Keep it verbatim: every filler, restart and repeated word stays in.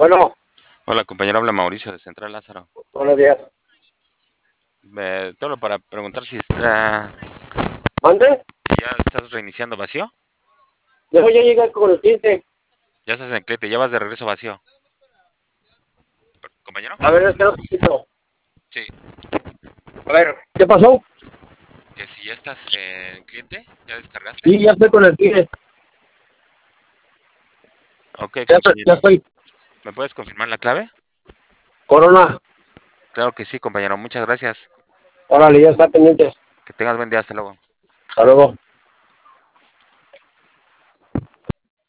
Bueno, Hola, compañero, habla Mauricio de Central Lázaro. buenos días. Eh, todo para preguntar si está, ¿Mande? si ya estás reiniciando vacío. Yo ya llegué con el quince. Ya estás en el cliente, ya vas de regreso vacío. Compañero. A ver, espera un poquito. Sí, A ver, ¿qué pasó? que si ya estás en el cliente, ya descargaste. Sí, ya estoy con el quince. Ok, Ya estoy, ya compañero. estoy. ¿Me puedes confirmar la clave? Corona. Claro que sí, compañero. Muchas gracias. Órale, ya está pendiente. Que tengas buen día. Hasta luego. Hasta luego.